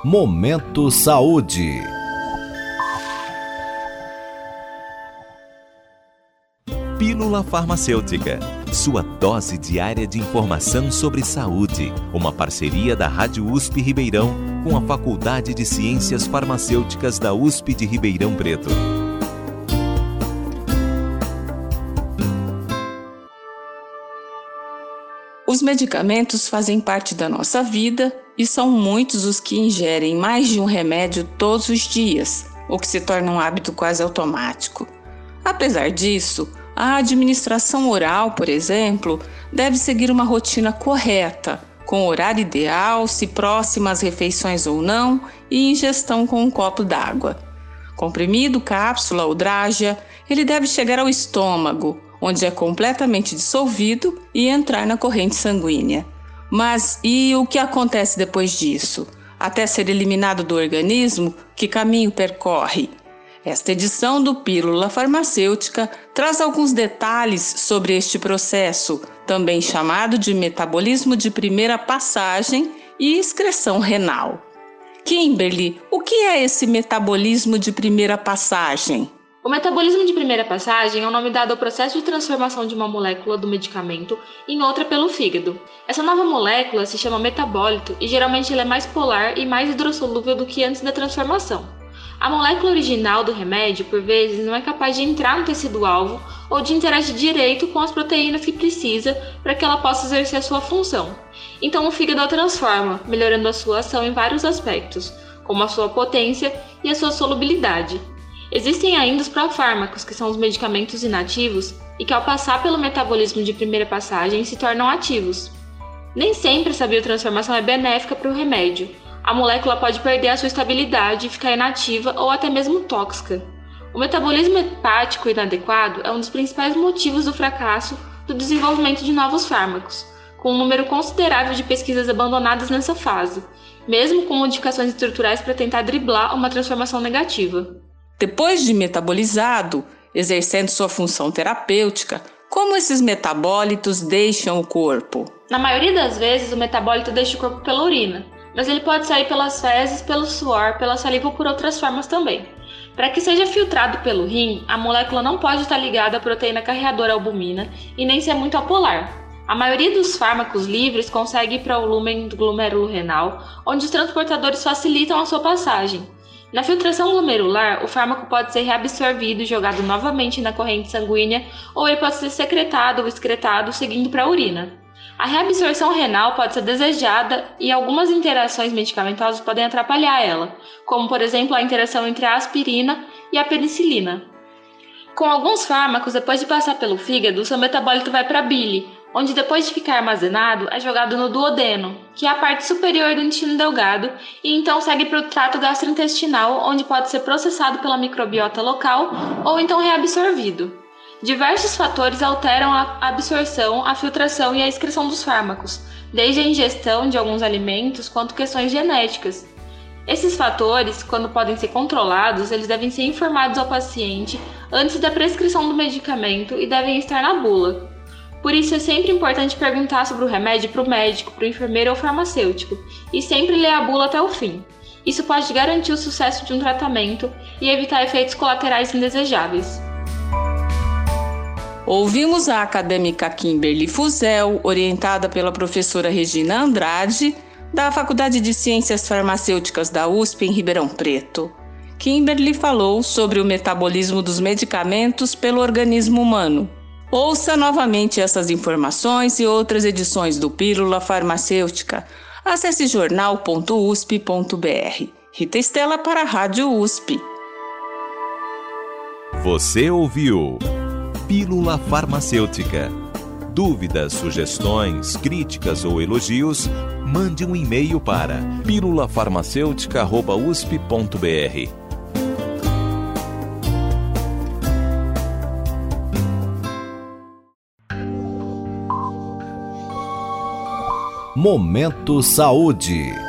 Momento Saúde. Pílula Farmacêutica, sua dose diária de informação sobre saúde. Uma parceria da Rádio USP Ribeirão com a Faculdade de Ciências Farmacêuticas da USP de Ribeirão Preto. Os medicamentos fazem parte da nossa vida e são muitos os que ingerem mais de um remédio todos os dias, o que se torna um hábito quase automático. Apesar disso, a administração oral, por exemplo, deve seguir uma rotina correta, com horário ideal, se próxima às refeições ou não, e ingestão com um copo d'água. Comprimido, cápsula ou drágia, ele deve chegar ao estômago, onde é completamente dissolvido e entrar na corrente sanguínea. Mas e o que acontece depois disso? Até ser eliminado do organismo, que caminho percorre? Esta edição do Pílula Farmacêutica traz alguns detalhes sobre este processo, também chamado de metabolismo de primeira passagem e excreção renal. Kimberly, o que é esse metabolismo de primeira passagem? O metabolismo de primeira passagem é o nome dado ao processo de transformação de uma molécula do medicamento em outra pelo fígado. Essa nova molécula se chama metabólito e geralmente ela é mais polar e mais hidrossolúvel do que antes da transformação. A molécula original do remédio, por vezes, não é capaz de entrar no tecido-alvo ou de interagir direito com as proteínas que precisa para que ela possa exercer a sua função. Então o fígado a transforma, melhorando a sua ação em vários aspectos, como a sua potência e a sua solubilidade. Existem ainda os profármacos, que são os medicamentos inativos e que ao passar pelo metabolismo de primeira passagem se tornam ativos. Nem sempre essa biotransformação é benéfica para o remédio. A molécula pode perder a sua estabilidade, ficar inativa ou até mesmo tóxica. O metabolismo hepático inadequado é um dos principais motivos do fracasso do desenvolvimento de novos fármacos, com um número considerável de pesquisas abandonadas nessa fase, mesmo com modificações estruturais para tentar driblar uma transformação negativa. Depois de metabolizado, exercendo sua função terapêutica, como esses metabólitos deixam o corpo? Na maioria das vezes, o metabólito deixa o corpo pela urina, mas ele pode sair pelas fezes, pelo suor, pela saliva ou por outras formas também. Para que seja filtrado pelo rim, a molécula não pode estar ligada à proteína carreadora albumina e nem ser muito apolar. A maioria dos fármacos livres consegue ir para o lúmen do glomérulo renal, onde os transportadores facilitam a sua passagem. Na filtração glomerular, o fármaco pode ser reabsorvido e jogado novamente na corrente sanguínea, ou ele pode ser secretado ou excretado seguindo para a urina. A reabsorção renal pode ser desejada e algumas interações medicamentosas podem atrapalhar ela, como por exemplo a interação entre a aspirina e a penicilina. Com alguns fármacos, depois de passar pelo fígado, o seu metabólito vai para a bile, onde depois de ficar armazenado, é jogado no duodeno, que é a parte superior do intestino delgado, e então segue para o trato gastrointestinal, onde pode ser processado pela microbiota local ou então reabsorvido. Diversos fatores alteram a absorção, a filtração e a excreção dos fármacos, desde a ingestão de alguns alimentos quanto questões genéticas. Esses fatores, quando podem ser controlados, eles devem ser informados ao paciente antes da prescrição do medicamento e devem estar na bula. Por isso é sempre importante perguntar sobre o remédio para o médico, para o enfermeiro ou farmacêutico, e sempre ler a bula até o fim. Isso pode garantir o sucesso de um tratamento e evitar efeitos colaterais indesejáveis. Ouvimos a acadêmica Kimberly Fuzel, orientada pela professora Regina Andrade, da Faculdade de Ciências Farmacêuticas da USP em Ribeirão Preto. Kimberly falou sobre o metabolismo dos medicamentos pelo organismo humano. Ouça novamente essas informações e outras edições do Pílula Farmacêutica. Acesse jornal.usp.br. Rita Estela para a Rádio USP. Você ouviu Pílula Farmacêutica. Dúvidas, sugestões, críticas ou elogios, mande um e-mail para pílulafarmacêutica@usp.br. Momento Saúde.